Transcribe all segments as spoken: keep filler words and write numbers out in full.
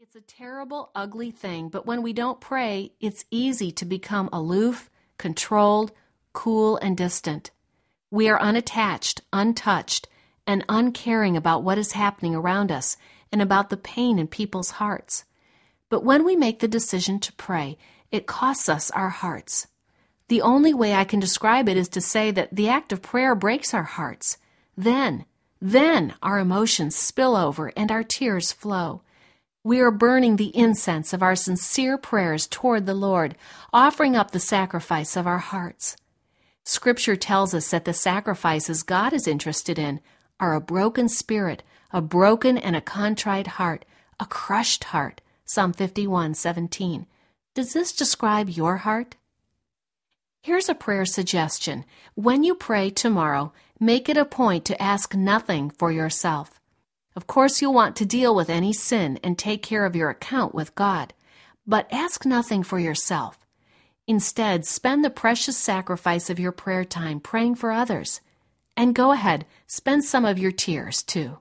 It's a terrible, ugly thing, but when we don't pray, it's easy to become aloof, controlled, cool, and distant. We are unattached, untouched, and uncaring about what is happening around us and about the pain in people's hearts. But when we make the decision to pray, it costs us our hearts. The only way I can describe it is to say that the act of prayer breaks our hearts. Then, then our emotions spill over and our tears flow. We are burning the incense of our sincere prayers toward the Lord, offering up the sacrifice of our hearts. Scripture tells us that the sacrifices God is interested in are a broken spirit, a broken and a contrite heart, a crushed heart. Psalm fifty-one seventeen. Does this describe your heart? Here's a prayer suggestion. When you pray tomorrow, make it a point to ask nothing for yourself. Of course, you'll want to deal with any sin and take care of your account with God, but ask nothing for yourself. Instead, spend the precious sacrifice of your prayer time praying for others. And go ahead, spend some of your tears, too.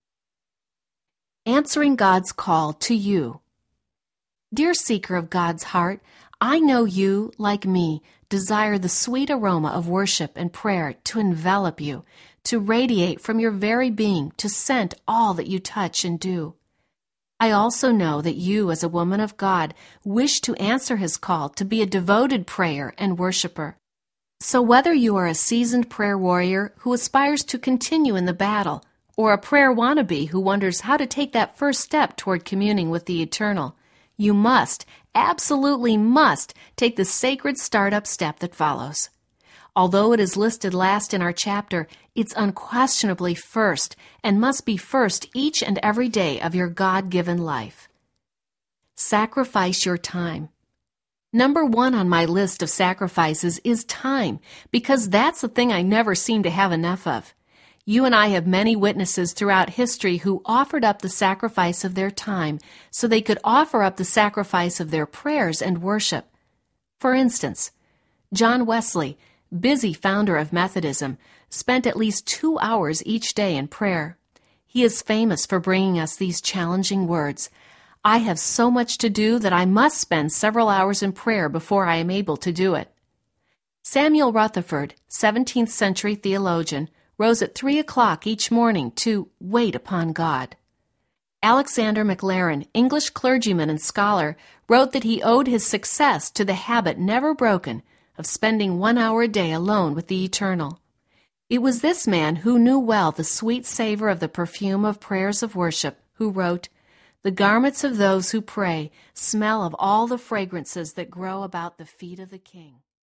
Answering God's call to you. Dear seeker of God's heart, I know you, like me, desire the sweet aroma of worship and prayer to envelop you, to radiate from your very being, to scent all that you touch and do. I also know that you, as a woman of God, wish to answer His call to be a devoted prayer and worshiper. So whether you are a seasoned prayer warrior who aspires to continue in the battle, or a prayer wannabe who wonders how to take that first step toward communing with the eternal, you must, absolutely must, take the sacred startup step that follows. Although it is listed last in our chapter, it's unquestionably first and must be first each and every day of your God-given life. Sacrifice your time. Number one on my list of sacrifices is time, because that's the thing I never seem to have enough of. You and I have many witnesses throughout history who offered up the sacrifice of their time so they could offer up the sacrifice of their prayers and worship. For instance, John Wesley, busy founder of Methodism, spent at least two hours each day in prayer. He is famous for bringing us these challenging words, "I have so much to do that I must spend several hours in prayer before I am able to do it." Samuel Rutherford, seventeenth century theologian, rose at three o'clock each morning to wait upon God. Alexander Maclaren, English clergyman and scholar, wrote that he owed his success to the habit never broken of spending one hour a day alone with the Eternal. It was this man who knew well the sweet savor of the perfume of prayers of worship who wrote, "The garments of those who pray smell of all the fragrances that grow about the feet of the King."